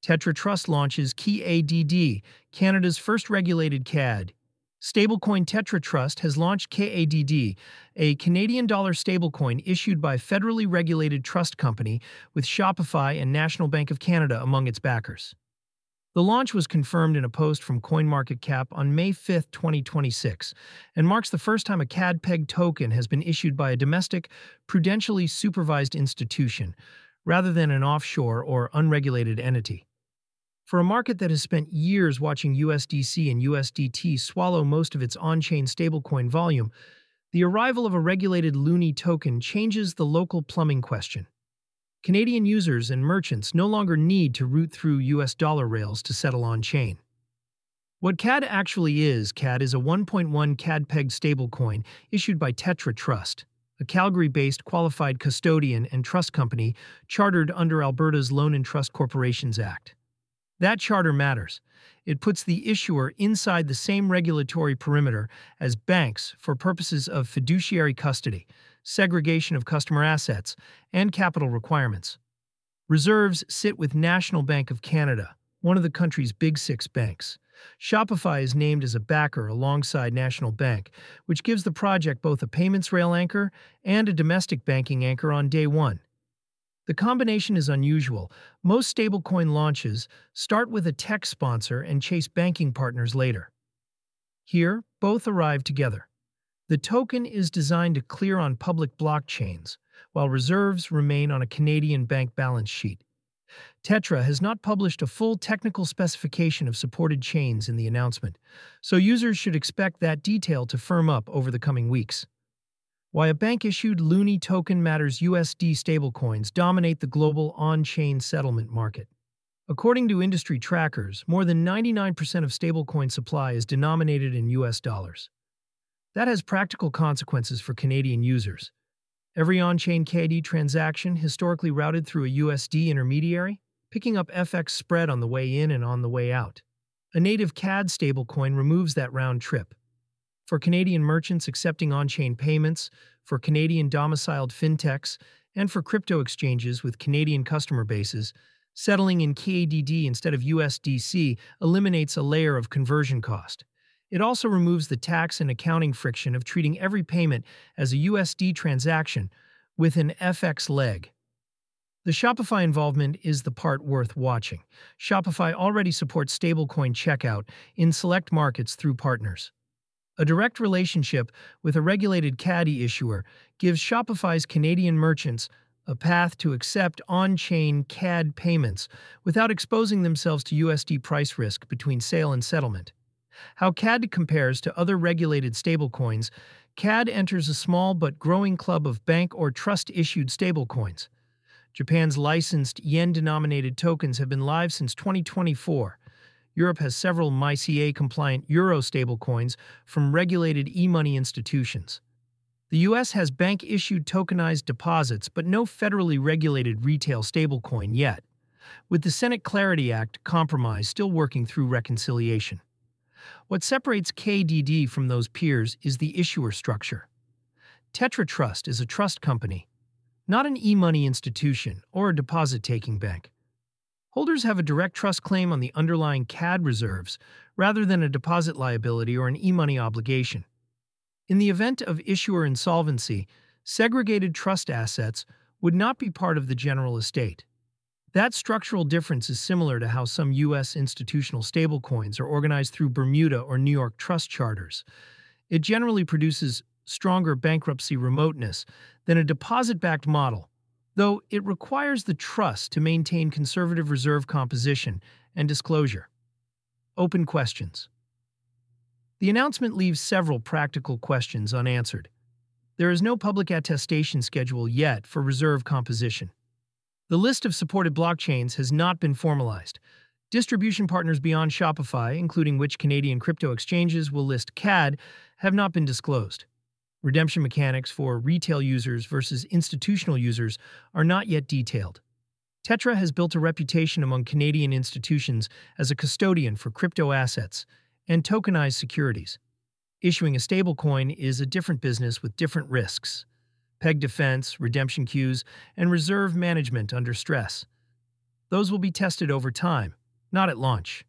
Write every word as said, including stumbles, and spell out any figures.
Tetra Trust launches K A D D, Canada's first regulated C A D. Stablecoin Tetra Trust has launched K A D D, a Canadian dollar stablecoin issued by a federally regulated trust company with Shopify and National Bank of Canada among its backers. The launch was confirmed in a post from CoinMarketCap on May fifth, twenty twenty-six, and marks the first time a C A D-pegged token has been issued by a domestic, prudentially supervised institution, rather than an offshore or unregulated entity. For a market that has spent years watching U S D C and U S D T swallow most of its on-chain stablecoin volume, the arrival of a regulated Loonie token changes the local plumbing question. Canadian users and merchants no longer need to route through U S dollar rails to settle on-chain. What C A D actually is, C A D is a one point one C A D-pegged stablecoin issued by Tetra Trust, a Calgary-based qualified custodian and trust company chartered under Alberta's Loan and Trust Corporations Act. That charter matters. It puts the issuer inside the same regulatory perimeter as banks for purposes of fiduciary custody, segregation of customer assets, and capital requirements. Reserves sit with National Bank of Canada, one of the country's big six banks. Shopify is named as a backer alongside National Bank, which gives the project both a payments rail anchor and a domestic banking anchor on day one. The combination is unusual. Most stablecoin launches start with a tech sponsor and chase banking partners later. Here, both arrive together. The token is designed to clear on public blockchains, while reserves remain on a Canadian bank balance sheet. Tetra has not published a full technical specification of supported chains in the announcement, so users should expect that detail to firm up over the coming weeks. Why a bank-issued Loonie token matters. U S D stablecoins dominate the global on-chain settlement market. According to industry trackers, more than ninety-nine percent of stablecoin supply is denominated in U S dollars. That has practical consequences for Canadian users. Every on-chain K A D transaction historically routed through a U S D intermediary, picking up F X spread on the way in and on the way out. A native C A D stablecoin removes that round trip. For Canadian merchants accepting on-chain payments, for Canadian domiciled fintechs, and for crypto exchanges with Canadian customer bases, settling in K A D D instead of U S D C eliminates a layer of conversion cost. It also removes the tax and accounting friction of treating every payment as a U S D transaction with an F X leg. The Shopify involvement is the part worth watching. Shopify already supports stablecoin checkout in select markets through partners. A direct relationship with a regulated C A D issuer gives Shopify's Canadian merchants a path to accept on-chain C A D payments without exposing themselves to U S D price risk between sale and settlement. How C A D compares to other regulated stablecoins. C A D enters a small but growing club of bank or trust-issued stablecoins. Japan's licensed yen-denominated tokens have been live since twenty twenty-four. Europe has several M I C A-compliant euro stablecoins from regulated e-money institutions. The U S has bank-issued tokenized deposits but no federally regulated retail stablecoin yet, with the Senate Clarity Act compromise still working through reconciliation. What separates K A D D from those peers is the issuer structure. Tetra Trust is a trust company, not an e-money institution or a deposit-taking bank. Holders have a direct trust claim on the underlying C A D reserves rather than a deposit liability or an e-money obligation. In the event of issuer insolvency, segregated trust assets would not be part of the general estate. That structural difference is similar to how some U S institutional stablecoins are organized through Bermuda or New York trust charters. It generally produces stronger bankruptcy remoteness than a deposit-backed model, though it requires the trust to maintain conservative reserve composition and disclosure. Open questions. The announcement leaves several practical questions unanswered. There is no public attestation schedule yet for reserve composition. The list of supported blockchains has not been formalized. Distribution partners beyond Shopify, including which Canadian crypto exchanges will list C A D, have not been disclosed. Redemption mechanics for retail users versus institutional users are not yet detailed. Tetra has built a reputation among Canadian institutions as a custodian for crypto assets and tokenized securities. Issuing a stablecoin is a different business with different risks: peg defense, redemption queues, and reserve management under stress. Those will be tested over time, not at launch.